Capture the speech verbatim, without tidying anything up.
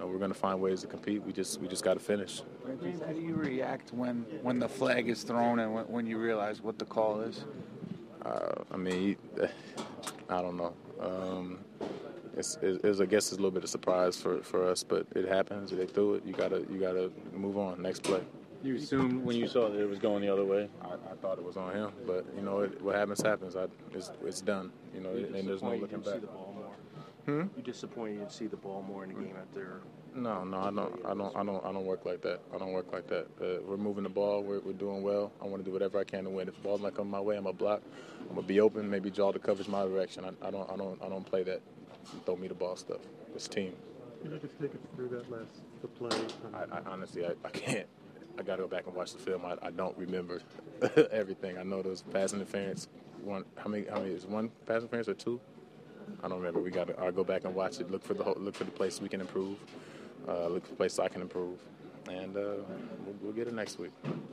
know, we're going to find ways to compete. We just we just got to finish. How do you react when, when the flag is thrown and when, when you realize what the call is? Uh, I mean, I don't know. Um, it's, it's, I guess it's a little bit of surprise for, for us, but it happens. They threw it. You gotta you gotta move on. Next play. You assumed when you saw that it was going the other way? I, I thought it was on him, but you know it, what happens happens. I, it's, it's done. You know, and there's no looking back. Hmm? You disappointed you didn't see the ball more in the game after? No, no, I don't, I don't, I don't, I don't work like that. I don't work like that. Uh, we're moving the ball. We're, we're doing well. I want to do whatever I can to win. If the ball's not coming my way, I'm gonna block. I'm gonna be open. Maybe draw the coverage my direction. I, I don't, I don't, I don't play that. Throw me the ball stuff. It's team. Can you just take us through that last the play? I, I honestly, I, I can't. I got to go back and watch the film. I, I don't remember everything. I know there was pass interference. One, how many? How many? Is one pass interference or two? I don't remember. We got to. I'll go back and watch it. Look for the whole, look for the place we can improve. Uh, look for the place I can improve, and uh, we'll, we'll get it next week.